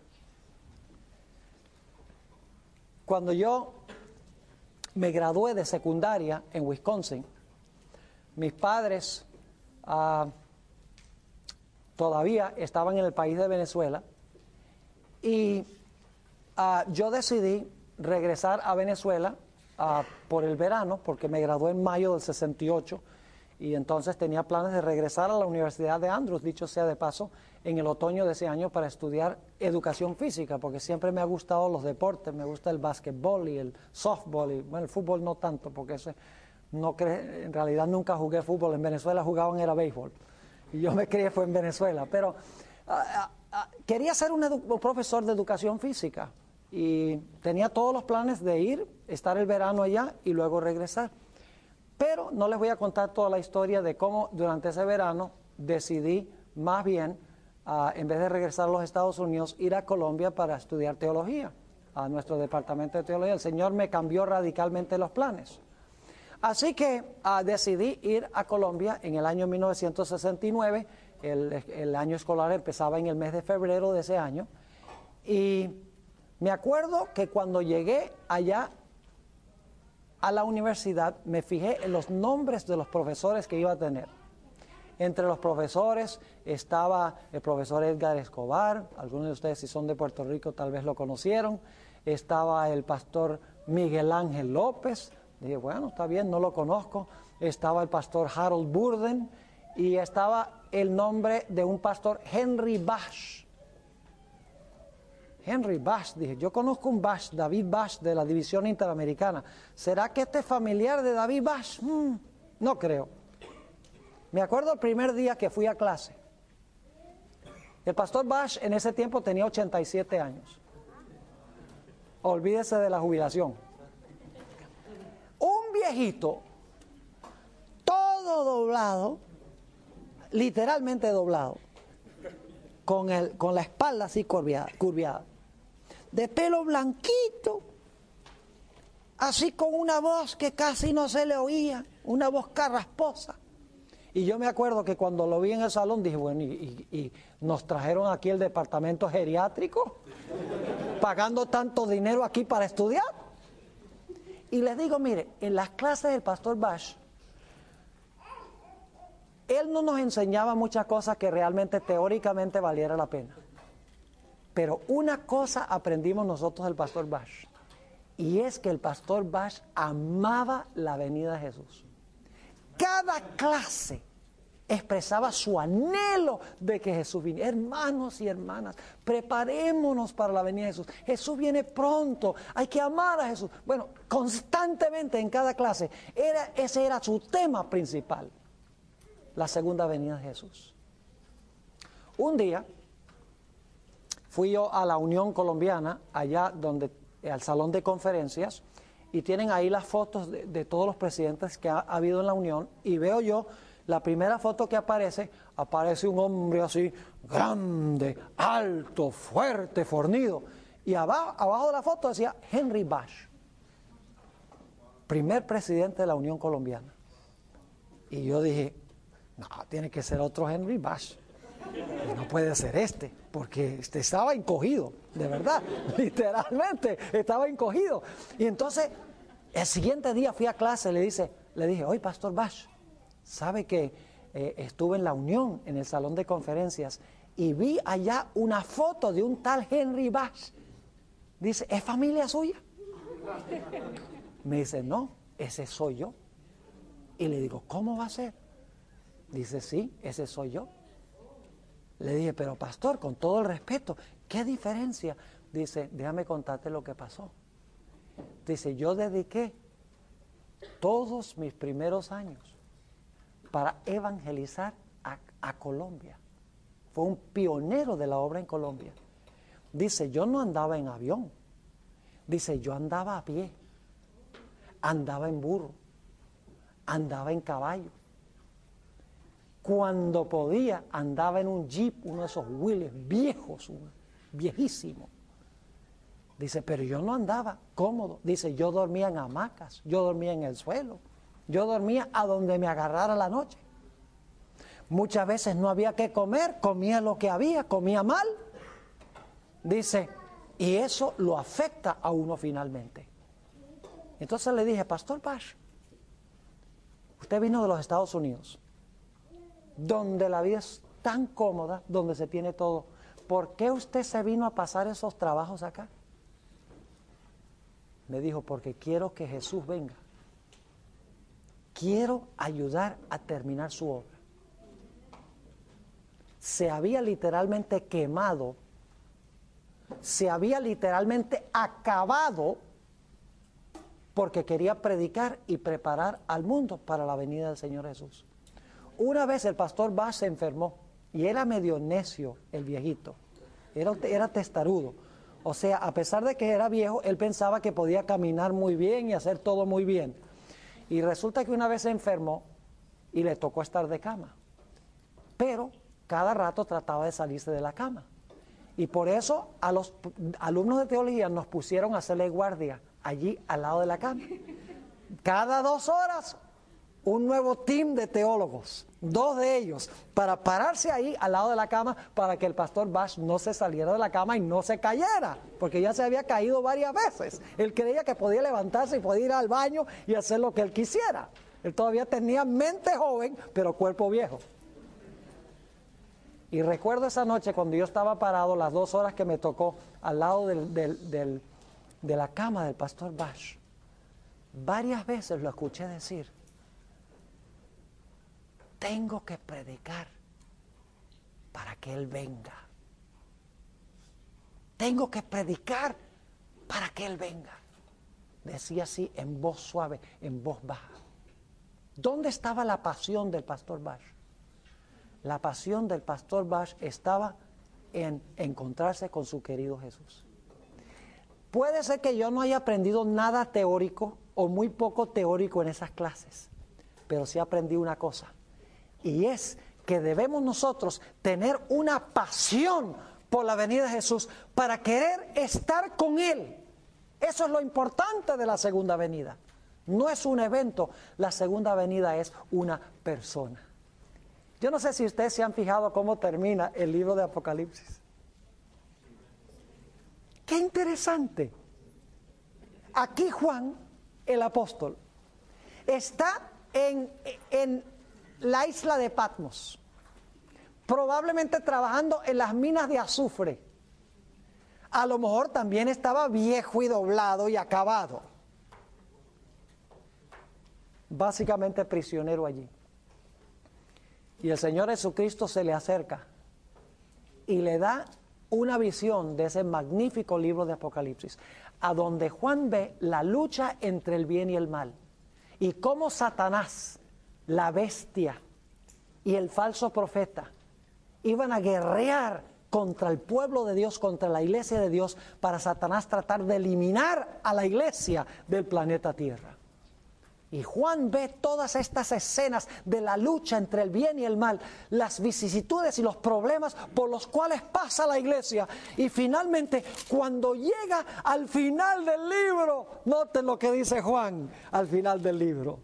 Cuando yo me gradué de secundaria en Wisconsin, mis padres uh, todavía estaban en el país de Venezuela y uh, yo decidí regresar a Venezuela uh, por el verano, porque me gradué en mayo del sesenta y ocho y entonces tenía planes de regresar a la Universidad de Andrews, dicho sea de paso, en el otoño de ese año para estudiar educación física, porque siempre me ha gustado los deportes, me gusta el básquetbol y el softball, y bueno, el fútbol no tanto, porque ese no cre- en realidad nunca jugué fútbol, en Venezuela jugaban era béisbol, y yo me crié fue en Venezuela, pero uh, uh, uh, quería ser un, edu- un profesor de educación física, y tenía todos los planes de ir, estar el verano allá y luego regresar. Pero no les voy a contar toda la historia de cómo durante ese verano decidí más bien, uh, en vez de regresar a los Estados Unidos, ir a Colombia para estudiar teología, a nuestro departamento de teología. El Señor me cambió radicalmente los planes. Así que uh, decidí ir a Colombia en el año mil novecientos sesenta y nueve, el, el año escolar empezaba en el mes de febrero de ese año, y me acuerdo que cuando llegué allá a la universidad, me fijé en los nombres de los profesores que iba a tener. Entre los profesores estaba el profesor Edgar Escobar, algunos de ustedes si son de Puerto Rico tal vez lo conocieron, estaba el pastor Miguel Ángel López, dije bueno, está bien, no lo conozco, estaba el pastor Harold Burden y estaba el nombre de un pastor Henry Bash. Henry Bash, dije, yo conozco un Bash, David Bash de la División Interamericana. ¿Será que este es familiar de David Bash? Hmm, no creo. Me acuerdo el primer día que fui a clase. El pastor Bash en ese tiempo tenía ochenta y siete años. Olvídese de la jubilación. Un viejito, todo doblado, literalmente doblado, con, el, con la espalda así curviada, curviada. De pelo blanquito, así con una voz que casi no se le oía, una voz carrasposa. Y yo me acuerdo que cuando lo vi en el salón dije, bueno, y, y, y nos trajeron aquí el departamento geriátrico, pagando tanto dinero aquí para estudiar. Y les digo, mire, en las clases del pastor Bash, él no nos enseñaba muchas cosas que realmente teóricamente valiera la pena. Pero una cosa aprendimos nosotros del pastor Bash, Y es que el pastor Bash amaba la venida de Jesús. Cada clase expresaba su anhelo de que Jesús viniera. Hermanos y hermanas, preparémonos para la venida de Jesús. Jesús viene pronto, hay que amar a Jesús. Bueno, constantemente en cada clase, era, ese era su tema principal, la segunda venida de Jesús. Un día fui yo a la Unión Colombiana, allá donde, al salón de conferencias, y tienen ahí las fotos de, de todos los presidentes que ha, ha habido en la Unión, y veo yo la primera foto que aparece, aparece un hombre así, grande, alto, fuerte, fornido, y abajo, abajo de la foto decía Henry Bash, primer presidente de la Unión Colombiana. Y yo dije, no, tiene que ser otro Henry Bash, y no puede ser este, porque este estaba encogido, de verdad, literalmente estaba encogido. Y entonces, el siguiente día fui a clase, le, dice, le dije, oye, Pastor Bash, ¿sabe que eh, estuve en la Unión, en el salón de conferencias, y vi allá una foto de un tal Henry Bash? Dice, ¿es familia suya? Me dice, no, ese soy yo. Y le digo, ¿cómo va a ser? Dice, sí, ese soy yo. Le dije, pero pastor, con todo el respeto, ¿qué diferencia? Dice, déjame contarte lo que pasó. Dice, yo dediqué todos mis primeros años para evangelizar a, a Colombia. Fue un pionero de la obra en Colombia. Dice, yo no andaba en avión. Dice, yo andaba a pie. Andaba en burro. Andaba en caballo. Cuando podía, andaba en un jeep, uno de esos Willys viejos, viejísimo. Dice, pero yo no andaba cómodo. Dice, yo dormía en hamacas, yo dormía en el suelo, yo dormía a donde me agarrara la noche. Muchas veces no había que comer, comía lo que había, comía mal. Dice, y eso lo afecta a uno finalmente. Entonces le dije, Pastor Bash, usted vino de los Estados Unidos, donde la vida es tan cómoda, donde se tiene todo. ¿Por qué usted se vino a pasar esos trabajos acá? Me dijo, porque quiero que Jesús venga. Quiero ayudar a terminar su obra. Se había literalmente quemado, se había literalmente acabado, porque quería predicar y preparar al mundo para la venida del Señor Jesús. Una vez el pastor Bash se enfermó y era medio necio el viejito, era, era testarudo. O sea, a pesar de que era viejo, él pensaba que podía caminar muy bien y hacer todo muy bien. Y resulta que una vez se enfermó y le tocó estar de cama. Pero cada rato trataba de salirse de la cama. Y por eso a los alumnos de teología nos pusieron a hacerle guardia allí al lado de la cama. Cada dos horas un nuevo team de teólogos, dos de ellos, para pararse ahí al lado de la cama para que el pastor Bash no se saliera de la cama y no se cayera, porque ya se había caído varias veces. Él creía que podía levantarse y podía ir al baño y hacer lo que él quisiera. Él todavía tenía mente joven, pero cuerpo viejo. Y recuerdo esa noche cuando yo estaba parado, las dos horas que me tocó al lado del, del, del, de la cama del pastor Bash, varias veces lo escuché decir, tengo que predicar para que Él venga. Tengo que predicar para que Él venga. Decía así en voz suave, en voz baja. ¿Dónde estaba la pasión del pastor Bash? La pasión del pastor Bash estaba en encontrarse con su querido Jesús. Puede ser que yo no haya aprendido nada teórico o muy poco teórico en esas clases, pero sí aprendí una cosa. Y es que debemos nosotros tener una pasión por la venida de Jesús para querer estar con Él. Eso es lo importante de la segunda venida. No es un evento, la segunda venida es una persona. Yo no sé si ustedes se han fijado cómo termina el libro de Apocalipsis. ¡Qué interesante! Aquí Juan, el apóstol, está en... en la isla de Patmos, probablemente trabajando en las minas de azufre. A lo mejor también estaba viejo y doblado y acabado. Básicamente prisionero allí. Y el Señor Jesucristo se le acerca y le da una visión de ese magnífico libro de Apocalipsis, a donde Juan ve la lucha entre el bien y el mal, y cómo Satanás, la bestia y el falso profeta iban a guerrear contra el pueblo de Dios, contra la iglesia de Dios, para Satanás tratar de eliminar a la iglesia del planeta Tierra. Y Juan ve todas estas escenas de la lucha entre el bien y el mal, las vicisitudes y los problemas por los cuales pasa la iglesia. Y finalmente, cuando llega al final del libro, noten lo que dice Juan al final del libro.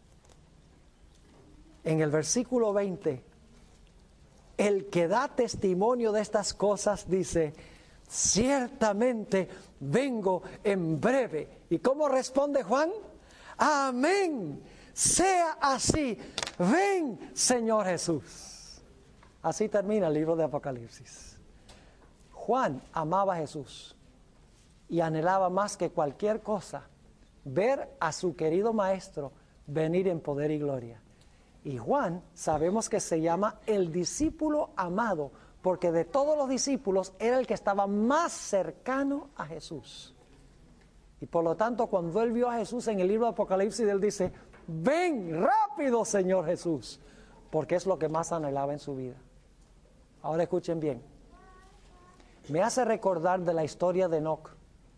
En el versículo veinte, el que da testimonio de estas cosas dice: ciertamente vengo en breve. ¿Y cómo responde Juan? Amén, sea así. Ven, Señor Jesús. Así termina el libro de Apocalipsis. Juan amaba a Jesús y anhelaba más que cualquier cosa ver a su querido maestro venir en poder y gloria. Y Juan, sabemos que se llama el discípulo amado, porque de todos los discípulos era el que estaba más cercano a Jesús. Y por lo tanto, cuando él vio a Jesús en el libro de Apocalipsis, él dice: ven rápido, Señor Jesús, porque es lo que más anhelaba en su vida. Ahora escuchen bien. Me hace recordar de la historia de Enoc.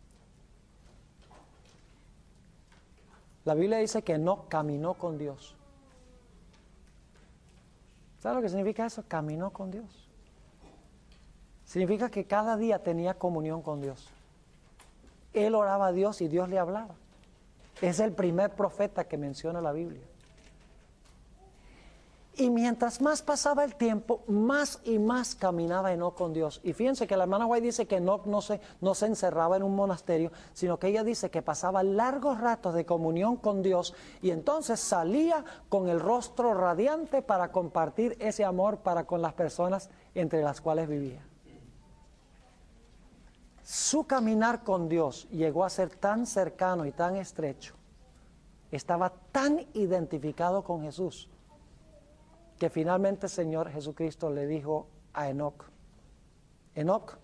La Biblia dice que Enoc caminó con Dios. ¿Sabe lo que significa eso? Caminó con Dios. Significa que cada día tenía comunión con Dios. Él oraba a Dios y Dios le hablaba. Es el primer profeta que menciona la Biblia. Y mientras más pasaba el tiempo, más y más caminaba Enoc con Dios. Y fíjense que la hermana White dice que Enoc no se, no se encerraba en un monasterio, sino que ella dice que pasaba largos ratos de comunión con Dios y entonces salía con el rostro radiante para compartir ese amor para con las personas entre las cuales vivía. Su caminar con Dios llegó a ser tan cercano y tan estrecho, estaba tan identificado con Jesús, que finalmente el Señor Jesucristo le dijo a Enoc: Enoc,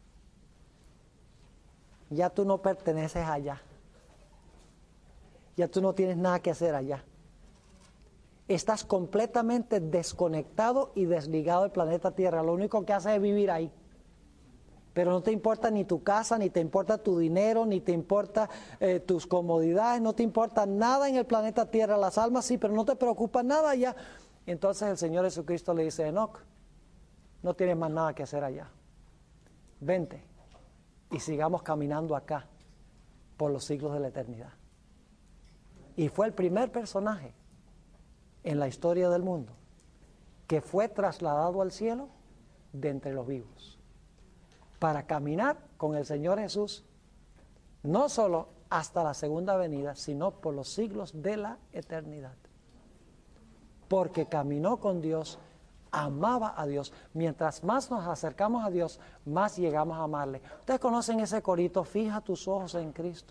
ya tú no perteneces allá, ya tú no tienes nada que hacer allá, estás completamente desconectado y desligado del planeta Tierra, lo único que haces es vivir ahí. Pero no te importa ni tu casa, ni te importa tu dinero, ni te importa eh, tus comodidades, no te importa nada en el planeta Tierra, las almas sí, pero no te preocupa nada allá. Entonces el Señor Jesucristo le dice: Enoc, no tienes más nada que hacer allá. Vente y sigamos caminando acá por los siglos de la eternidad. Y fue el primer personaje en la historia del mundo que fue trasladado al cielo de entre los vivos, para caminar con el Señor Jesús, no solo hasta la segunda venida, sino por los siglos de la eternidad. Porque caminó con Dios, amaba a Dios. Mientras más nos acercamos a Dios, más llegamos a amarle. ¿Ustedes conocen ese corito? Fija tus ojos en Cristo,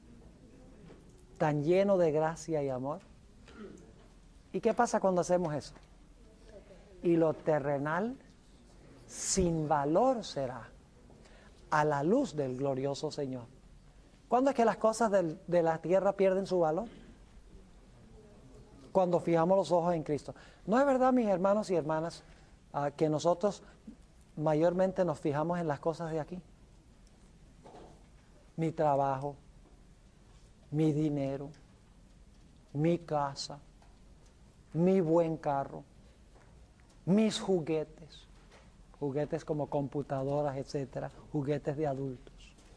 tan lleno de gracia y amor. ¿Y qué pasa cuando hacemos eso? Y lo terrenal sin valor será a la luz del glorioso Señor. ¿Cuándo es que las cosas del, de la tierra pierden su valor? Cuando fijamos los ojos en Cristo. ¿No es verdad, mis hermanos y hermanas, uh, que nosotros mayormente nos fijamos en las cosas de aquí? Mi trabajo, mi dinero, mi casa, mi buen carro, mis juguetes, juguetes como computadoras, etcétera, juguetes de adultos,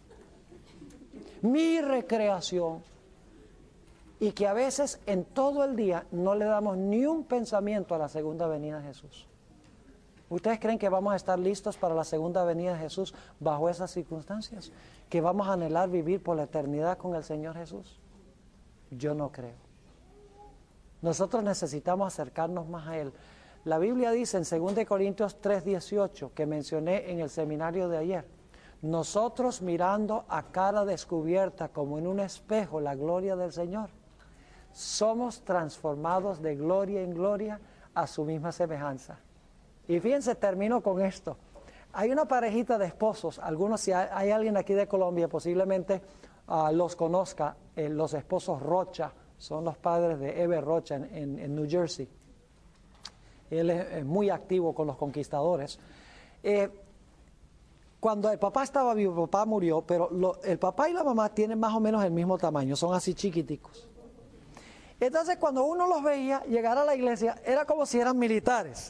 mi recreación, y que a veces en todo el día no le damos ni un pensamiento a la segunda venida de Jesús. ¿Ustedes creen que vamos a estar listos para la segunda venida de Jesús bajo esas circunstancias? ¿Que vamos a anhelar vivir por la eternidad con el Señor Jesús? Yo no creo. Nosotros necesitamos acercarnos más a Él. La Biblia dice en segunda Corintios tres dieciocho, que mencioné en el seminario de ayer: nosotros mirando a cara descubierta como en un espejo la gloria del Señor, somos transformados de gloria en gloria a su misma semejanza. Y fíjense, termino con esto. Hay una parejita de esposos, algunos, si hay, hay alguien aquí de Colombia, posiblemente uh, los conozca, eh, los esposos Rocha, son los padres de Eber Rocha en, en, en New Jersey. Él es, es muy activo con los conquistadores. Eh, Cuando el papá estaba vivo, el papá murió, pero lo, el papá y la mamá tienen más o menos el mismo tamaño, son así chiquiticos. Entonces cuando uno los veía llegar a la iglesia, era como si eran militares.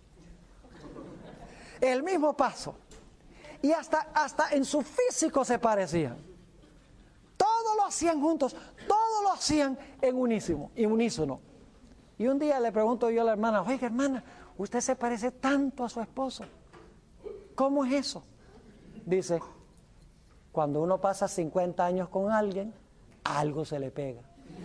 El mismo paso. Y hasta, hasta en su físico se parecían. Todo lo hacían juntos, todo lo hacían en unísono, en unísono. Y un día le pregunto yo a la hermana, oiga hermana, usted se parece tanto a su esposo. ¿Cómo es eso? Dice, cuando uno pasa cincuenta años con alguien, algo se le pega.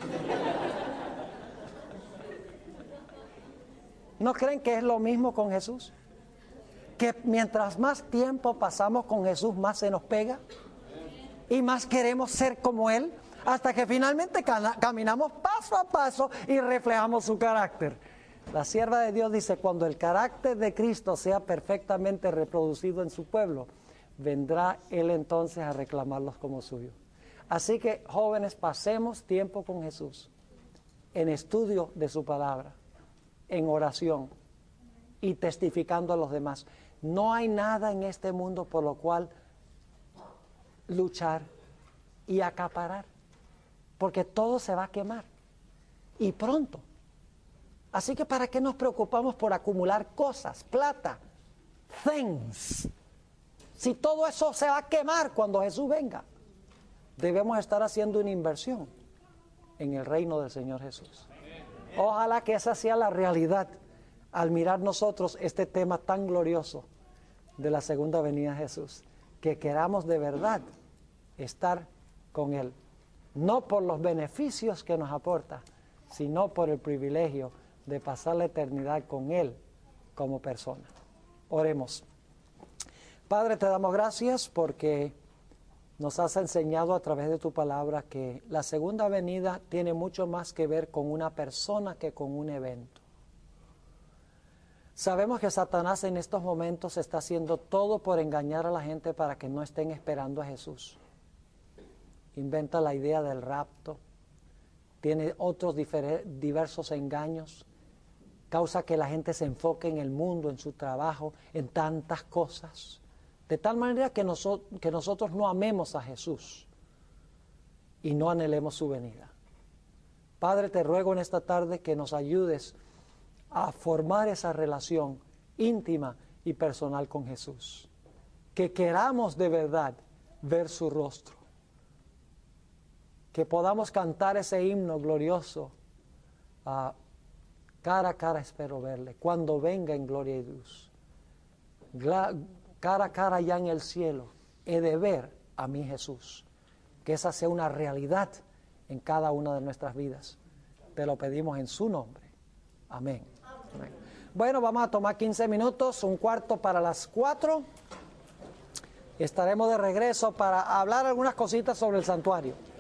¿No creen que es lo mismo con Jesús? Que mientras más tiempo pasamos con Jesús, más se nos pega y más queremos ser como Él, hasta que finalmente caminamos paso a paso y reflejamos su carácter. La sierva de Dios dice, cuando el carácter de Cristo sea perfectamente reproducido en su pueblo, vendrá Él entonces a reclamarlos como suyos. Así que, jóvenes, pasemos tiempo con Jesús, en estudio de su palabra, en oración y testificando a los demás. No hay nada en este mundo por lo cual luchar y acaparar, porque todo se va a quemar, y pronto. Así que, ¿para qué nos preocupamos por acumular cosas, plata, things? Si todo eso se va a quemar cuando Jesús venga, debemos estar haciendo una inversión en el reino del Señor Jesús. Ojalá que esa sea la realidad al mirar nosotros este tema tan glorioso de la segunda venida de Jesús, que queramos de verdad estar con Él, no por los beneficios que nos aporta, sino por el privilegio de pasar la eternidad con Él como persona. Oremos. Padre, te damos gracias porque nos has enseñado a través de tu palabra que la segunda venida tiene mucho más que ver con una persona que con un evento. Sabemos que Satanás en estos momentos está haciendo todo por engañar a la gente para que no estén esperando a Jesús. Inventa la idea del rapto, tiene otros diversos engaños, causa que la gente se enfoque en el mundo, en su trabajo, en tantas cosas. De tal manera que, noso- que nosotros no amemos a Jesús y no anhelemos su venida. Padre, te ruego en esta tarde que nos ayudes a formar esa relación íntima y personal con Jesús. Que queramos de verdad ver su rostro. Que podamos cantar ese himno glorioso. Uh, cara a cara espero verle, cuando venga en gloria y luz. Gla- Cara a cara ya en el cielo, he de ver a mi Jesús. Que esa sea una realidad en cada una de nuestras vidas. Te lo pedimos en su nombre. Amén. Amén. Bueno, vamos a tomar quince minutos, un cuarto para las cuatro. Estaremos de regreso para hablar algunas cositas sobre el santuario.